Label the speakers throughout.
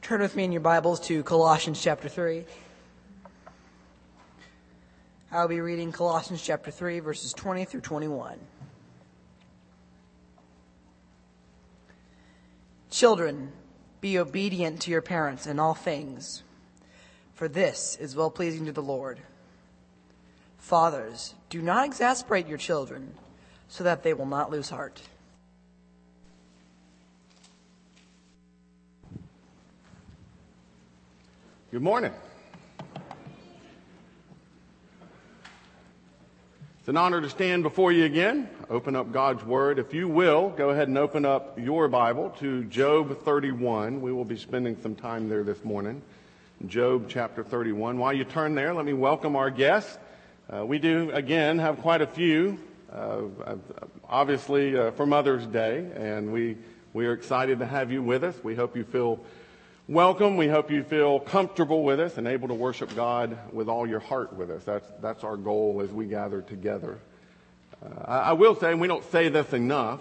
Speaker 1: Turn with me in your Bibles to Colossians chapter 3. I'll be reading Colossians chapter 3, verses 20 through 21. Children, be obedient to your parents in all things, for this is well-pleasing to the Lord. Fathers, do not exasperate your children, so that they will not lose heart.
Speaker 2: Good morning. It's an honor to stand before you again, open up God's Word. If you will, go ahead and open up your Bible to Job 31. We will be spending some time there this morning. Job chapter 31. While you turn there, let me welcome our guests. We do, again, have quite a few, obviously for Mother's Day, and we are excited to have you with us. We hope you feel welcome. We hope you feel comfortable with us and able to worship God with all your heart with us. That's our goal as we gather together. I will say, and we don't say this enough,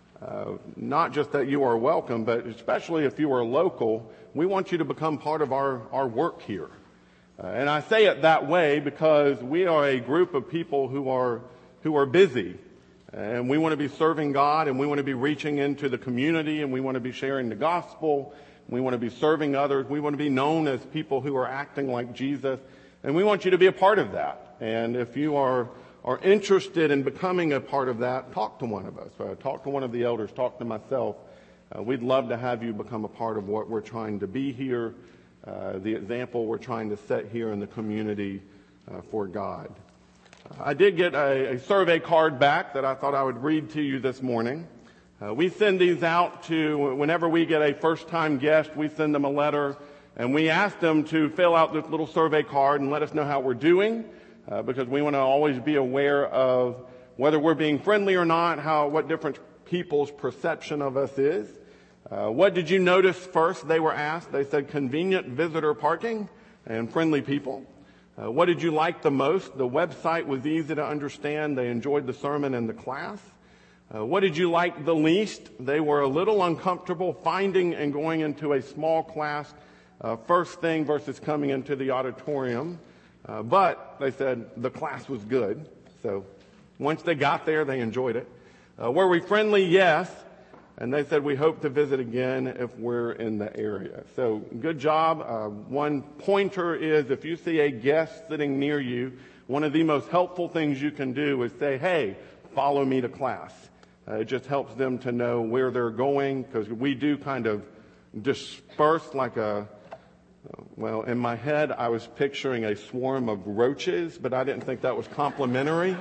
Speaker 2: not just that you are welcome, but especially if you are local, we want you to become part of our work here. And I say it that way because we are a group of people who are busy. And we want to be serving God, and we want to be reaching into the community, and we want to be sharing the gospel. We want to be serving others. We want to be known as people who are acting like Jesus. And we want you to be a part of that. And if you are interested in becoming a part of that, talk to one of us. Talk to one of the elders. Talk to myself. We'd love to have you become a part of what we're trying to be here, the example we're trying to set here in the community for God. I did get a survey card back that I thought I would read to you this morning. We send these out to, whenever we get a first-time guest, we send them a letter, and we ask them to fill out this little survey card and let us know how we're doing, because we want to always be aware of whether we're being friendly or not, what different people's perception of us is. What did you notice first? They were asked. They said convenient visitor parking and friendly people. What did you like the most? The website was easy to understand. They enjoyed the sermon and the class. What did you like the least? They were a little uncomfortable finding and going into a small class first thing versus coming into the auditorium. But they said the class was good. So once they got there, they enjoyed it. Were we friendly? Yes. And they said we hope to visit again if we're in the area. So good job. One pointer is if you see a guest sitting near you, one of the most helpful things you can do is say, hey, follow me to class. It just helps them to know where they're going, because we do kind of disperse like in my head I was picturing a swarm of roaches, but I didn't think that was complimentary.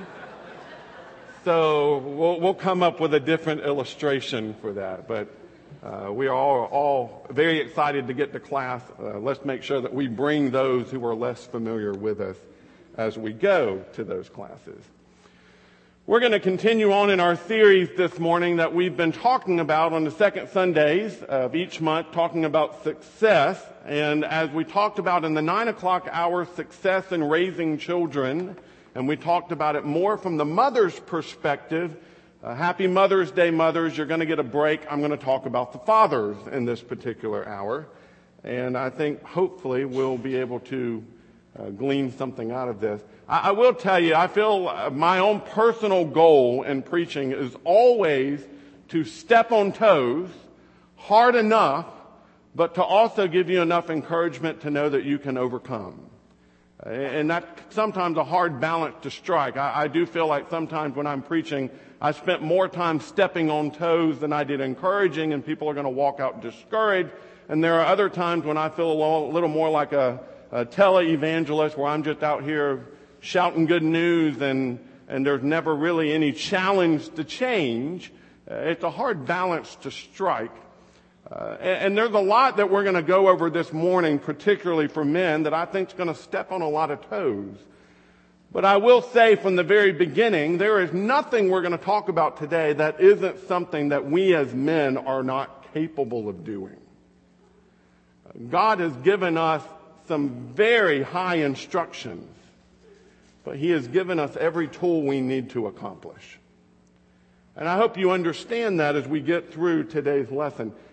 Speaker 2: So we'll come up with a different illustration for that. But we are all very excited to get to class. Let's make sure that we bring those who are less familiar with us as we go to those classes. We're going to continue on in our series this morning that we've been talking about on the second Sundays of each month, talking about success. And as we talked about in the 9 o'clock hour, success in raising children, and we talked about it more from the mother's perspective. Happy Mother's Day, mothers. You're going to get a break. I'm going to talk about the fathers in this particular hour. And I think hopefully we'll be able to glean something out of this. I will tell you, I feel my own personal goal in preaching is always to step on toes hard enough, but to also give you enough encouragement to know that you can overcome. And that's sometimes a hard balance to strike. I do feel like sometimes when I'm preaching, I spent more time stepping on toes than I did encouraging, and people are going to walk out discouraged. And there are other times when I feel a little more like a tele-evangelist, where I'm just out here shouting good news and there's never really any challenge to change. It's a hard balance to strike. And there's a lot that we're going to go over this morning, particularly for men, that I think is going to step on a lot of toes. But I will say from the very beginning, there is nothing we're going to talk about today that isn't something that we as men are not capable of doing. God has given us some very high instructions, but He has given us every tool we need to accomplish. And I hope you understand that as we get through today's lesson.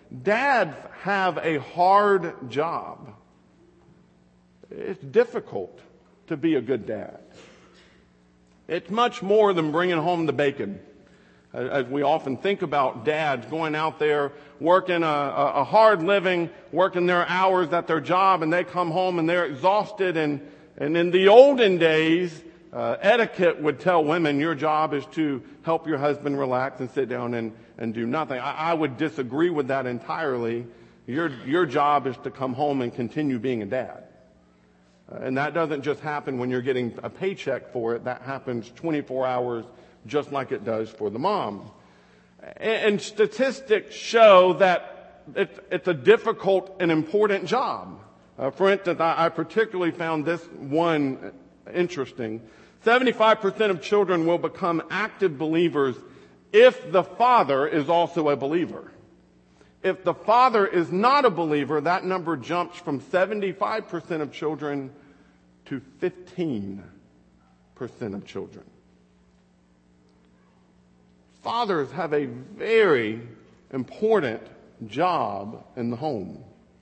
Speaker 2: dads have a hard job. It's difficult to be a good dad. It's much more than bringing home the bacon. As we often think about dads going out there, working a hard living, working their hours at their job, and they come home and they're exhausted. And in the olden days, etiquette would tell women, your job is to help your husband relax and sit down and do nothing. I would disagree with that entirely. Your job is to come home and continue being a dad. And that doesn't just happen when you're getting a paycheck for it. That happens 24 hours just like it does for the mom. And statistics show that it's a difficult and important job. For instance, I particularly found this one interesting. 75% of children will become active believers if the father is also a believer. If the father is not a believer, that number jumps from 75% of children to 15% of children. Fathers have a very important job in the home.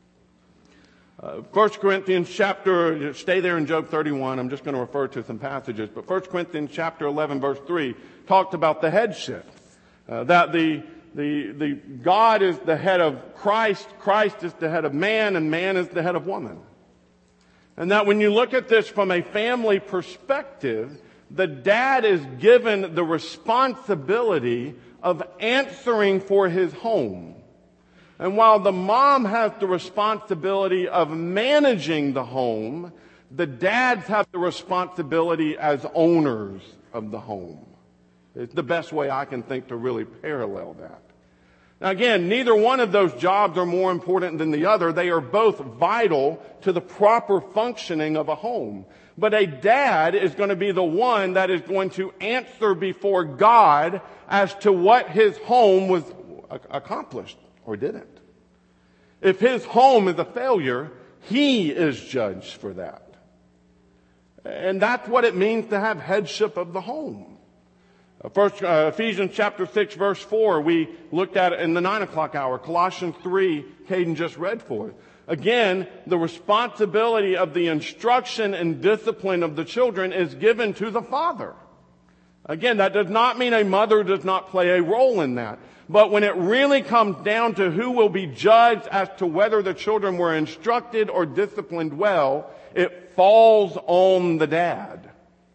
Speaker 2: 1 Corinthians chapter, stay there in Job 31, I'm just going to refer to some passages, but 1 Corinthians chapter 11 verse 3 talked about the headship. That the God is the head of Christ, Christ is the head of man, and man is the head of woman. And that when you look at this from a family perspective, the dad is given the responsibility of answering for his home. And while the mom has the responsibility of managing the home, the dads have the responsibility as owners of the home. It's the best way I can think to really parallel that. Now again, neither one of those jobs are more important than the other. They are both vital to the proper functioning of a home. But a dad is going to be the one that is going to answer before God as to what his home was accomplished or didn't. If his home is a failure, he is judged for that. And that's what it means to have headship of the home. First, Ephesians chapter 6 verse 4, we looked at it in the 9 o'clock hour. Colossians 3, Caden just read for it. Again, the responsibility of the instruction and discipline of the children is given to the father. Again, that does not mean a mother does not play a role in that. But when it really comes down to who will be judged as to whether the children were instructed or disciplined well, it falls on the dad.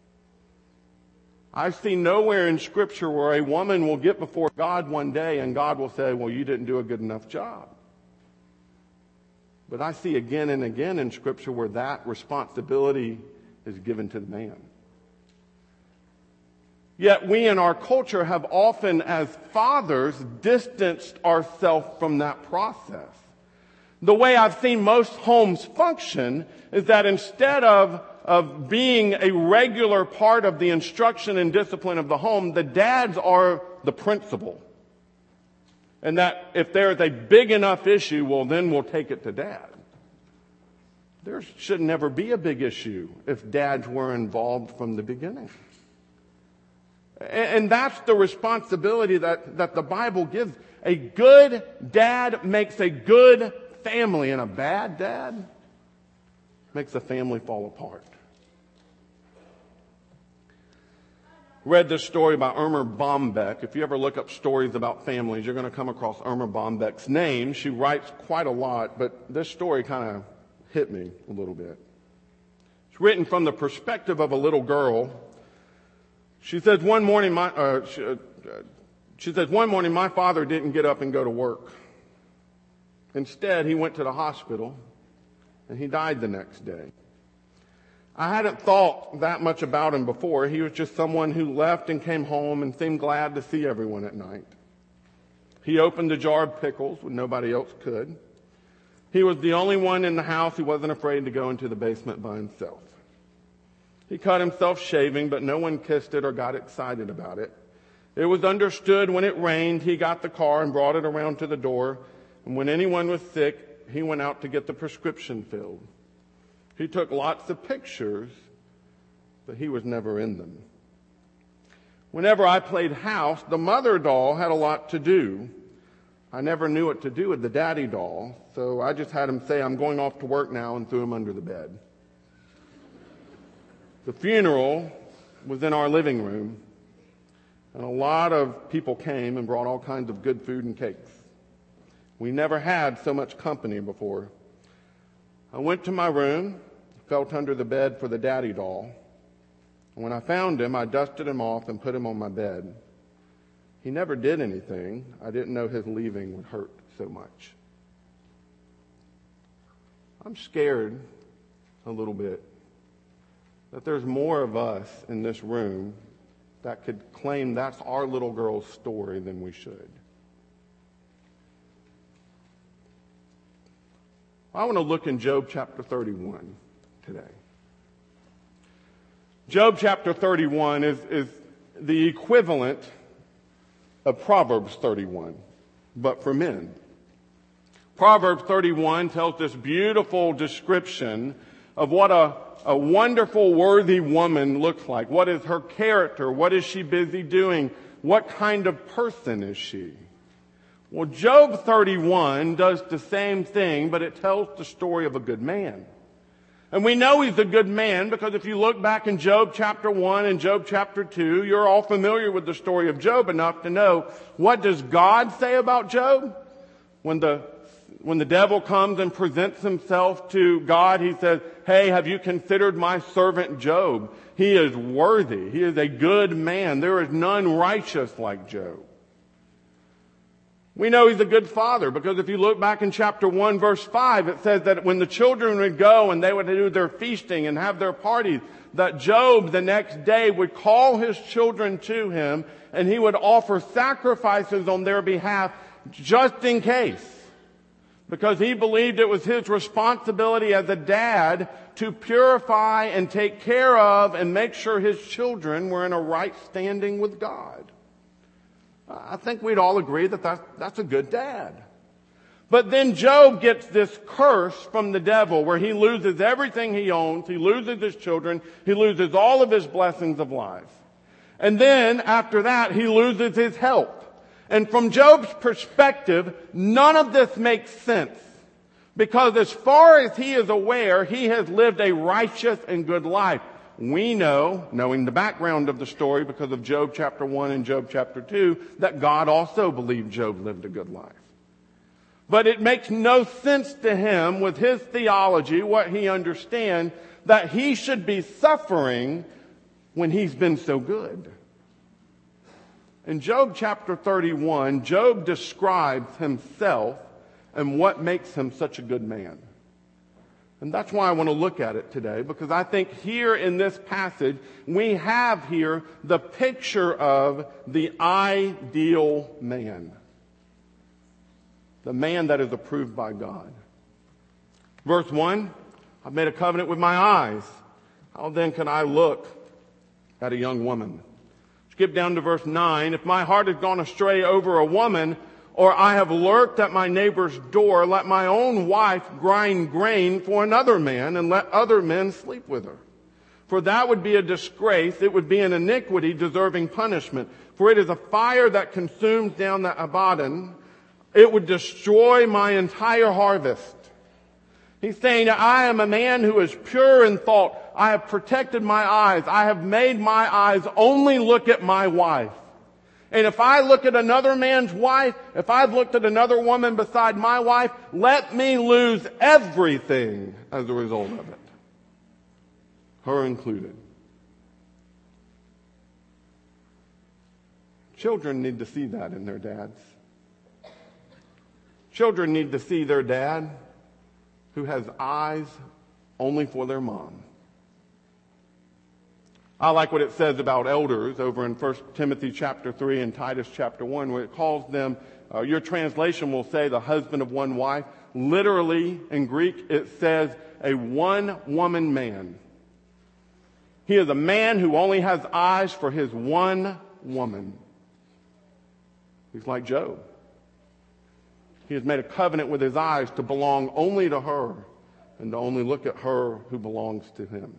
Speaker 2: I see nowhere in Scripture where a woman will get before God one day and God will say, well, you didn't do a good enough job. But I see again and again in Scripture where that responsibility is given to the man. Yet we in our culture have often, as fathers, distanced ourselves from that process. The way I've seen most homes function is that instead of being a regular part of the instruction and discipline of the home, the dads are the principal. And that if there is a big enough issue, well, then we'll take it to dad. There should never be a big issue if dads were involved from the beginning. And that's the responsibility that the Bible gives. A good dad makes a good family, and a bad dad makes a family fall apart. Read this story by Irma Bombeck. If you ever look up stories about families, you're going to come across Irma Bombeck's name. She writes quite a lot, but this story kind of hit me a little bit. It's written from the perspective of a little girl. She says, one morning my father didn't get up and go to work. Instead, he went to the hospital and he died the next day. I hadn't thought that much about him before. He was just someone who left and came home and seemed glad to see everyone at night. He opened a jar of pickles when nobody else could. He was the only one in the house who wasn't afraid to go into the basement by himself. He cut himself shaving, but no one kissed it or got excited about it. It was understood when it rained, he got the car and brought it around to the door. And when anyone was sick, he went out to get the prescription filled. He took lots of pictures, but he was never in them. Whenever I played house, the mother doll had a lot to do. I never knew what to do with the daddy doll, so I just had him say, "I'm going off to work now," and threw him under the bed. The funeral was in our living room, and a lot of people came and brought all kinds of good food and cakes. We never had so much company before. I went to my room, felt under the bed for the daddy doll. And when I found him, I dusted him off and put him on my bed. He never did anything. I didn't know his leaving would hurt so much. I'm scared a little bit that there's more of us in this room that could claim that's our little girl's story than we should. I want to look in Job chapter 31 today. Job chapter 31 is the equivalent of Proverbs 31, but for men. Proverbs 31 tells this beautiful description of what a wonderful, worthy woman looks like. What is her character? What is she busy doing? What kind of person is she? Well, Job 31 does the same thing, but it tells the story of a good man. And we know he's a good man because if you look back in Job chapter 1 and Job chapter 2, you're all familiar with the story of Job enough to know, what does God say about Job? When the devil comes and presents himself to God, he says, "Hey, have you considered my servant Job? He is worthy. He is a good man. There is none righteous like Job." We know he's a good father because if you look back in chapter 1 verse 5, it says that when the children would go and they would do their feasting and have their parties, that Job the next day would call his children to him and he would offer sacrifices on their behalf just in case. Because he believed it was his responsibility as a dad to purify and take care of and make sure his children were in a right standing with God. I think we'd all agree that that's a good dad. But then Job gets this curse from the devil where he loses everything he owns, he loses his children, he loses all of his blessings of life. And then after that, he loses his health. And from Job's perspective, none of this makes sense. Because as far as he is aware, he has lived a righteous and good life. We know, knowing the background of the story because of Job chapter 1 and Job chapter 2, that God also believed Job lived a good life. But it makes no sense to him with his theology, what he understands, that he should be suffering when he's been so good. In Job chapter 31, Job describes himself and what makes him such a good man. And that's why I want to look at it today, because I think here in this passage, we have here the picture of the ideal man. The man that is approved by God. Verse 1, I've made a covenant with my eyes. How then can I look at a young woman? Skip down to verse 9. If my heart has gone astray over a woman, or I have lurked at my neighbor's door, let my own wife grind grain for another man, and let other men sleep with her. For that would be a disgrace. It would be an iniquity deserving punishment. For it is a fire that consumes down the Abaddon. It would destroy my entire harvest. He's saying, I am a man who is pure in thought. I have protected my eyes. I have made my eyes only look at my wife. And if I look at another man's wife, if I've looked at another woman beside my wife, let me lose everything as a result of it. Her included. Children need to see that in their dads. Children need to see their dad who has eyes only for their mom. I like what it says about elders over in 1 Timothy chapter 3 and Titus chapter 1, where it calls them, your translation will say the husband of one wife. Literally, in Greek, it says a one-woman man. He is a man who only has eyes for his one woman. He's like Job. He has made a covenant with his eyes to belong only to her and to only look at her who belongs to him.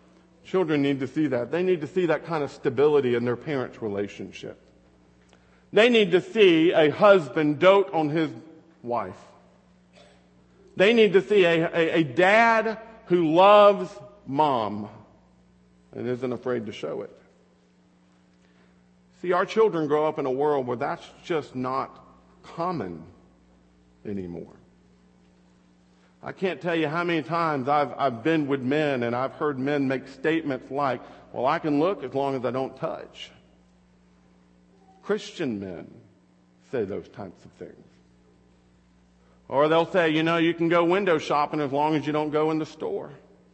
Speaker 2: Children need to see that. They need to see that kind of stability in their parents' relationship. They need to see a husband dote on his wife. They need to see a dad who loves mom and isn't afraid to show it. See, our children grow up in a world where that's just not common anymore. I can't tell you how many times I've been with men and I've heard men make statements like, well, I can look as long as I don't touch. Christian men say those types of things. Or they'll say, you can go window shopping as long as you don't go in the store.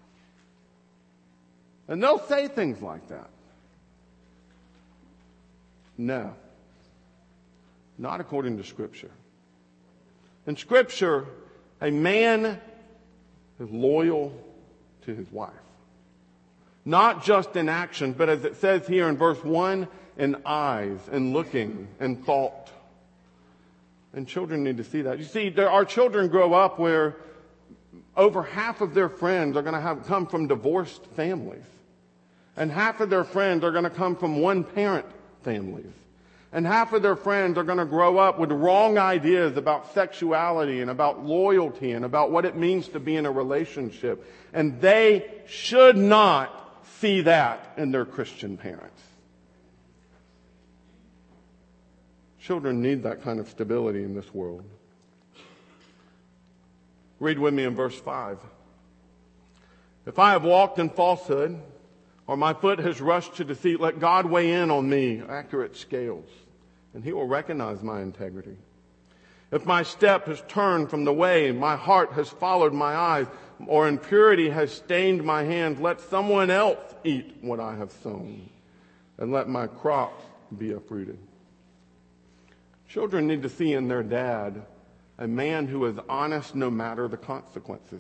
Speaker 2: And they'll say things like that. No. Not according to Scripture. In Scripture, a man is loyal to his wife. Not just in action, but as it says here in verse 1, in eyes and looking and thought. And children need to see that. You see, our children grow up where over half of their friends are going to come from divorced families. And half of their friends are going to come from one-parent families. And half of their friends are going to grow up with wrong ideas about sexuality and about loyalty and about what it means to be in a relationship. And they should not see that in their Christian parents. Children need that kind of stability in this world. Read with me in verse 5. If I have walked in falsehood, or my foot has rushed to deceit, let God weigh in on me accurate scales, and he will recognize my integrity. If my step has turned from the way, my heart has followed my eyes, or impurity has stained my hands, let someone else eat what I have sown, and let my crop be uprooted. Children need to see in their dad a man who is honest no matter the consequences.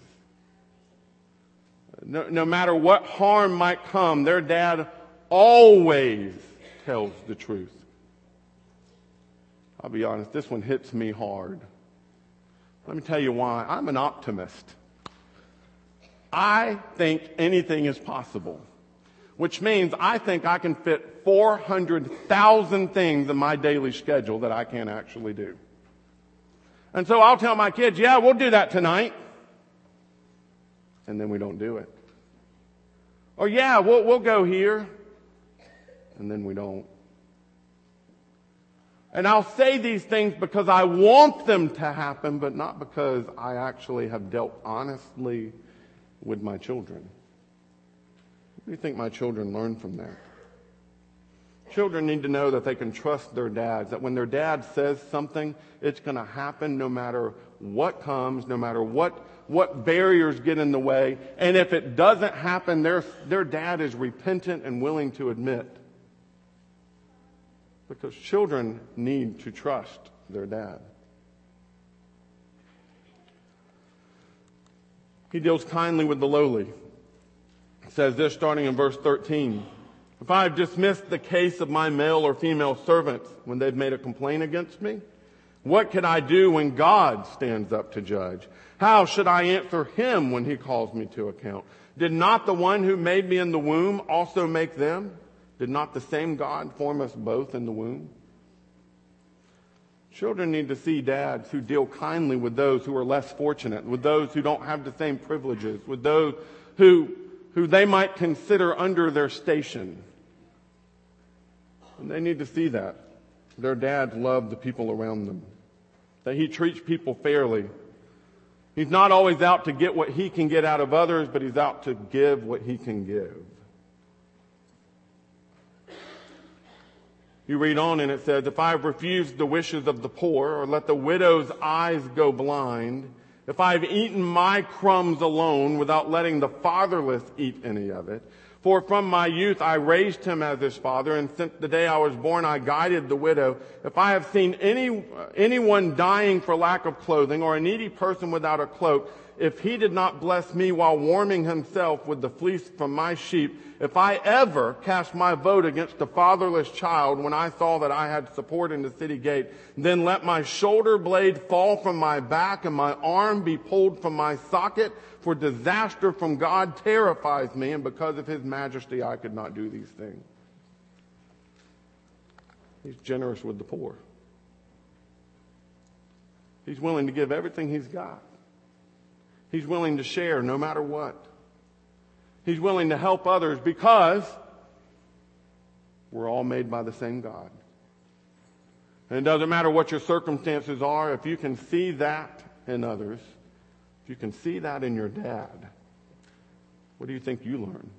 Speaker 2: No matter what harm might come, their dad always tells the truth. I'll be honest, this one hits me hard. Let me tell you why. I'm an optimist. I think anything is possible, which means I think I can fit 400,000 things in my daily schedule that I can't actually do. And so I'll tell my kids, yeah, we'll do that tonight. And then we don't do it. Or yeah, we'll go here. And then we don't. And I'll say these things because I want them to happen, but not because I actually have dealt honestly with my children. What do you think my children learn from that? Children need to know that they can trust their dads, that when their dad says something, it's going to happen no matter what comes, no matter what barriers get in the way. And if it doesn't happen, their dad is repentant and willing to admit. Because children need to trust their dad. He deals kindly with the lowly. It says this starting in verse 13. If I have dismissed the case of my male or female servants when they've made a complaint against me, what can I do when God stands up to judge? How should I answer him when he calls me to account? Did not the one who made me in the womb also make them? Did not the same God form us both in the womb? Children need to see dads who deal kindly with those who are less fortunate, with those who don't have the same privileges, with those who they might consider under their station. And they need to see that. Their dads love the people around them. That he treats people fairly. He's not always out to get what he can get out of others, but he's out to give what he can give. You read on and it says, if I have refused the wishes of the poor, or let the widow's eyes go blind, if I have eaten my crumbs alone without letting the fatherless eat any of it, for from my youth I raised him as his father, and since the day I was born I guided the widow. If I have seen anyone dying for lack of clothing, or a needy person without a cloak, if he did not bless me while warming himself with the fleece from my sheep, if I ever cast my vote against a fatherless child when I saw that I had support in the city gate, then let my shoulder blade fall from my back and my arm be pulled from my socket, for disaster from God terrifies me, and because of his majesty I could not do these things. He's generous with the poor. He's willing to give everything he's got. He's willing to share no matter what. He's willing to help others because we're all made by the same God. And it doesn't matter what your circumstances are, if you can see that in others, if you can see that in your dad, what do you think you learn?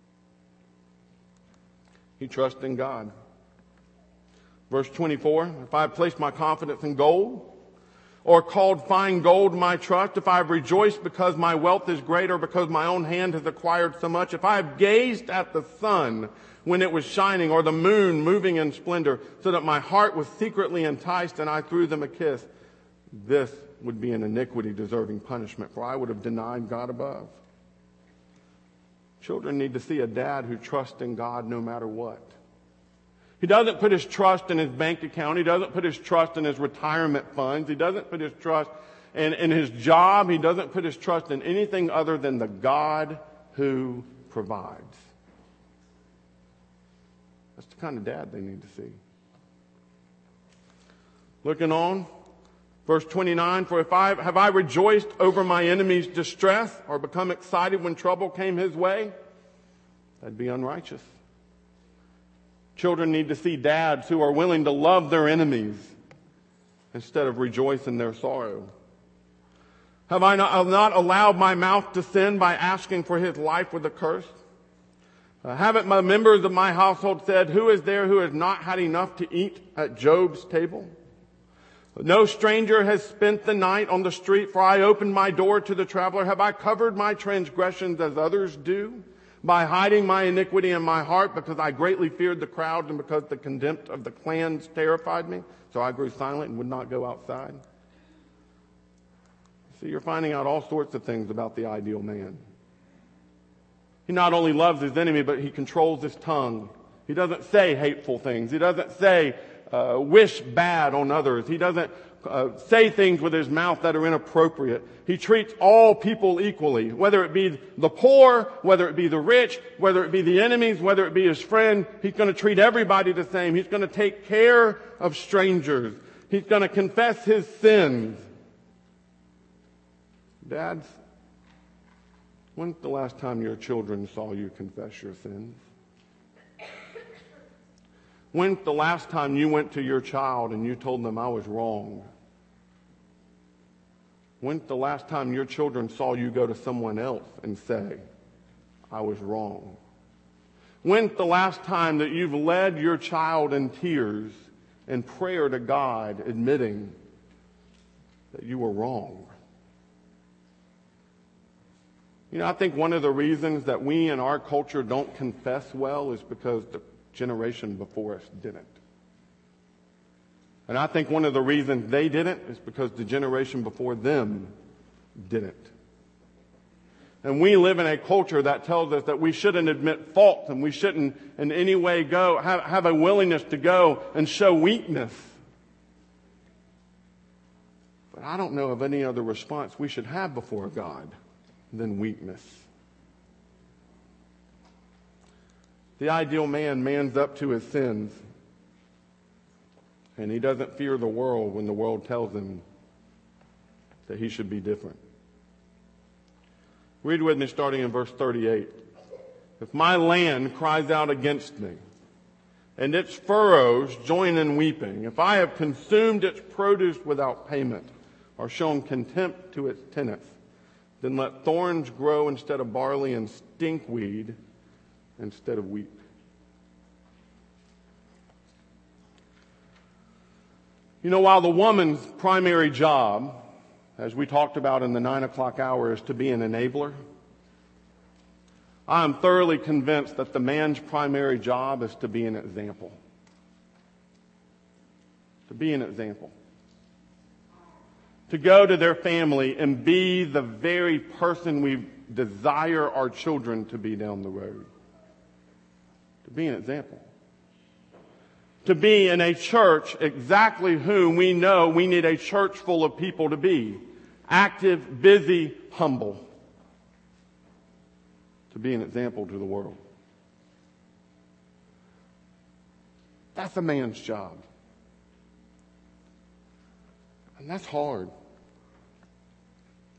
Speaker 2: He trusts in God. Verse 24, if I have placed my confidence in gold, or called fine gold my trust, if I have rejoiced because my wealth is great, or because my own hand has acquired so much, if I have gazed at the sun when it was shining, or the moon moving in splendor, so that my heart was secretly enticed and I threw them a kiss, this would be an iniquity deserving punishment, for I would have denied God above. Children need to see a dad who trusts in God no matter what. He doesn't put his trust in his bank account. He doesn't put his trust in his retirement funds. He doesn't put his trust in his job. He doesn't put his trust in anything other than the God who provides. That's the kind of dad they need to see. Looking on, verse 29, for have I rejoiced over my enemy's distress, or become excited when trouble came his way? That'd be unrighteous. Children need to see dads who are willing to love their enemies instead of rejoice in their sorrow. Have I not allowed my mouth to sin by asking for his life with a curse? Haven't my members of my household said, who is there who has not had enough to eat at Job's table? No stranger has spent the night on the street, for I opened my door to the traveler. Have I covered my transgressions as others do, by hiding my iniquity in my heart, because I greatly feared the crowd and because the contempt of the clans terrified me? So I grew silent and would not go outside. See, you're finding out all sorts of things about the ideal man. He not only loves his enemy, but he controls his tongue. He doesn't say hateful things. He doesn't say wish bad on others. He doesn't say things with his mouth that are inappropriate. He treats all people equally, whether it be the poor, whether it be the rich, whether it be the enemies, whether it be his friend. He's going to treat everybody the same. He's going to take care of strangers. He's going to confess his sins. Dads, when's the last time your children saw you confess your sins? When's the last time you went to your child and you told them I was wrong? When's the last time your children saw you go to someone else and say, I was wrong? When's the last time that you've led your child in tears and prayer to God, admitting that you were wrong? You know, I think one of the reasons that we in our culture don't confess well is because the generation before us didn't. And I think one of the reasons they didn't is because the generation before them didn't. And we live in a culture that tells us that we shouldn't admit fault and we shouldn't in any way go have a willingness to go and show weakness. But I don't know of any other response we should have before God than weakness. The ideal man mans up to his sins. And he doesn't fear the world when the world tells him that he should be different. Read with me starting in verse 38. If my land cries out against me, and its furrows join in weeping, if I have consumed its produce without payment, or shown contempt to its tenants, then let thorns grow instead of barley and stinkweed instead of wheat. You know, while the woman's primary job, as we talked about in the 9 o'clock hour, is to be an enabler, I am thoroughly convinced that the man's primary job is to be an example. To be an example. To go to their family and be the very person we desire our children to be down the road. To be an example. To be in a church exactly whom we know we need a church full of people to be. Active, busy, humble. To be an example to the world. That's a man's job. And that's hard.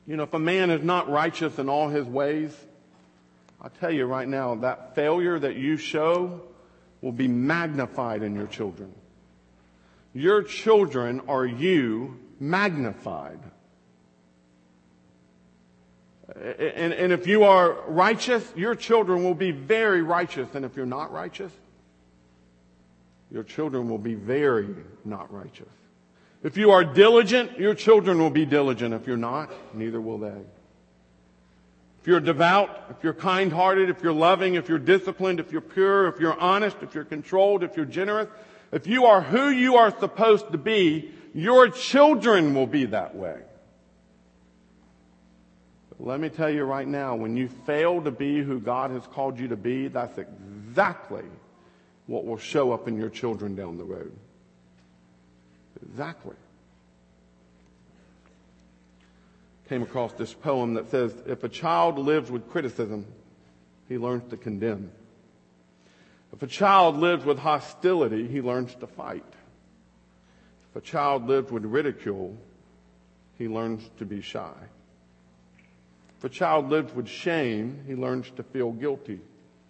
Speaker 2: If a man is not righteous in all his ways, I tell you right now, that failure that you show will be magnified in your children. Your children are you magnified. And if you are righteous, your children will be very righteous. And if you're not righteous, your children will be very not righteous. If you are diligent, your children will be diligent. If you're not, neither will they. If you're devout, if you're kind-hearted, if you're loving, if you're disciplined, if you're pure, if you're honest, if you're controlled, if you're generous, if you are who you are supposed to be, your children will be that way. But let me tell you right now, when you fail to be who God has called you to be, that's exactly what will show up in your children down the road. Exactly. Came across this poem that says, if a child lives with criticism, he learns to condemn. If a child lives with hostility, he learns to fight. If a child lives with ridicule, he learns to be shy. If a child lives with shame, he learns to feel guilty.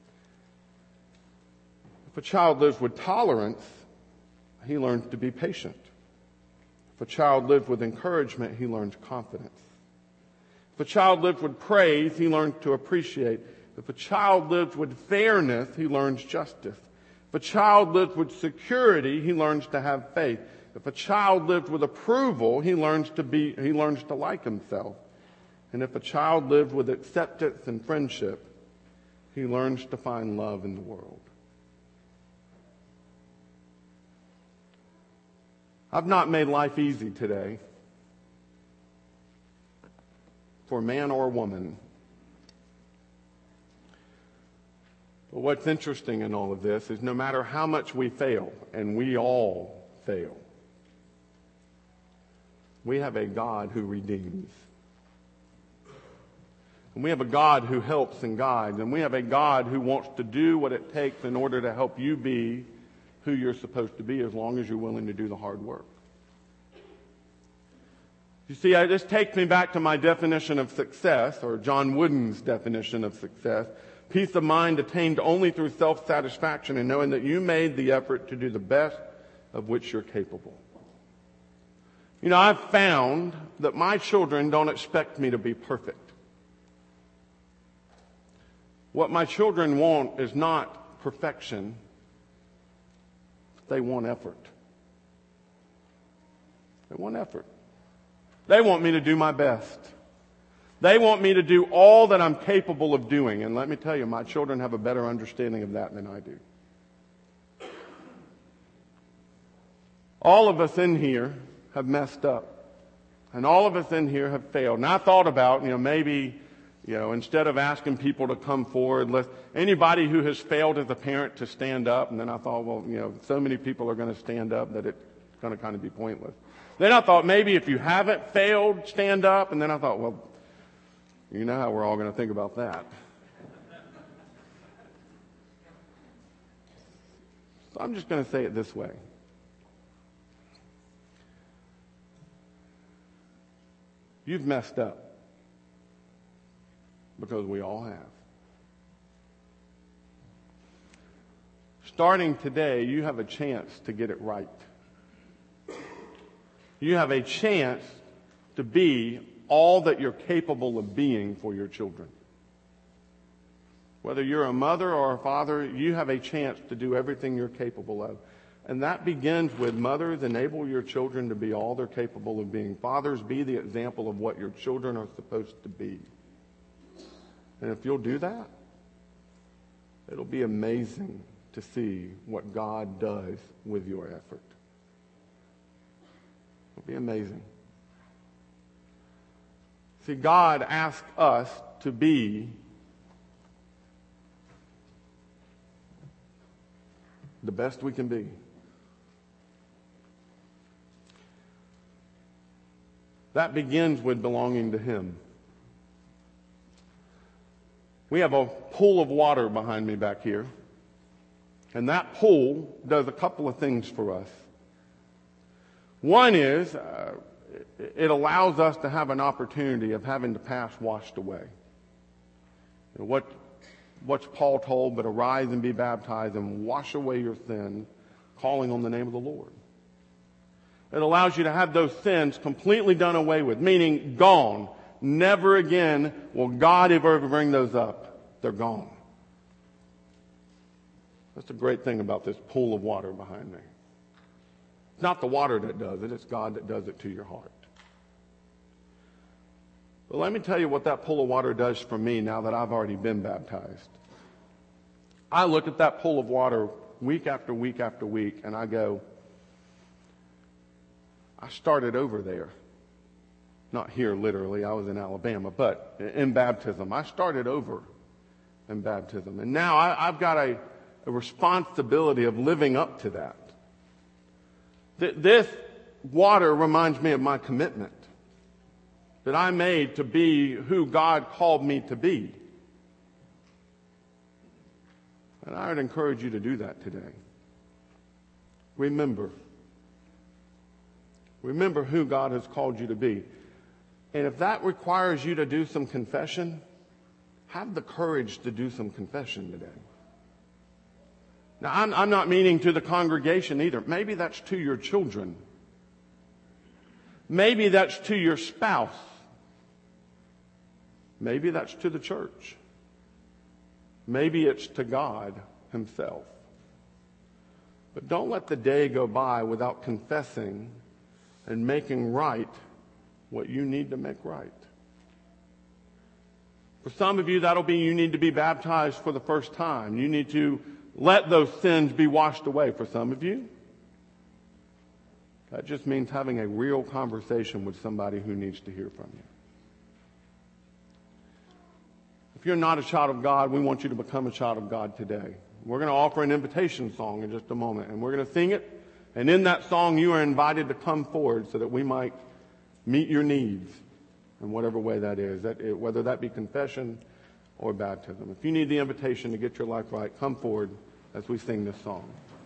Speaker 2: If a child lives with tolerance, he learns to be patient. If a child lives with encouragement, he learns confidence. If a child lives with praise, he learns to appreciate. If a child lives with fairness, he learns justice. If a child lives with security, he learns to have faith. If a child lives with approval, he learns to like himself. And if a child lives with acceptance and friendship, he learns to find love in the world. I've not made life easy today for man or woman. But what's interesting in all of this is no matter how much we fail, and we all fail, we have a God who redeems. And we have a God who helps and guides. And we have a God who wants to do what it takes in order to help you be who you're supposed to be, as long as you're willing to do the hard work. You see, this takes me back to my definition of success, or John Wooden's definition of success. Peace of mind attained only through self-satisfaction and knowing that you made the effort to do the best of which you're capable. I've found that my children don't expect me to be perfect. What my children want is not perfection. They want effort. They want effort. They want me to do my best. They want me to do all that I'm capable of doing. And let me tell you, my children have a better understanding of that than I do. All of us in here have messed up. And all of us in here have failed. And I thought about, maybe, instead of asking people to come forward, anybody who has failed as a parent to stand up. And then I thought, so many people are going to stand up that it's going to kind of be pointless. Then I thought maybe if you haven't failed, stand up. And then I thought, you know how we're all going to think about that. So I'm just going to say it this way. You've messed up. Because we all have. Starting today, you have a chance to get it right. You have a chance to be all that you're capable of being for your children. Whether you're a mother or a father, you have a chance to do everything you're capable of. And that begins with mothers, enable your children to be all they're capable of being. Fathers, be the example of what your children are supposed to be. And if you'll do that, it'll be amazing to see what God does with your effort. It'll be amazing. See, God asks us to be the best we can be. That begins with belonging to Him. We have a pool of water behind me back here. And that pool does a couple of things for us. One is, it allows us to have an opportunity of having the past washed away. What's Paul told? But arise and be baptized and wash away your sin, calling on the name of the Lord. It allows you to have those sins completely done away with, meaning gone. Never again will God ever bring those up. They're gone. That's the great thing about this pool of water behind me. It's not the water that does it, it's God that does it to your heart. But let me tell you what that pool of water does for me now that I've already been baptized. I look at that pool of water week after week after week, and I go, I started over there. Not here, literally. I was in Alabama, but in baptism. I started over in baptism. And now I've got a responsibility of living up to that. This water reminds me of my commitment that I made to be who God called me to be. And I would encourage you to do that today. Remember who God has called you to be. And if that requires you to do some confession, have the courage to do some confession today. Now, I'm not meaning to the congregation either. Maybe that's to your children. Maybe that's to your spouse. Maybe that's to the church. Maybe it's to God Himself. But don't let the day go by without confessing and making right what you need to make right. For some of you, that'll be you need to be baptized for the first time. You need to let those sins be washed away. For some of you, that just means having a real conversation with somebody who needs to hear from you. If you're not a child of God, we want you to become a child of God today. We're going to offer an invitation song in just a moment, and we're going to sing it. And in that song, you are invited to come forward so that we might meet your needs in whatever way that is, whether that be confession or baptism. If you need the invitation to get your life right, come forward as we sing this song.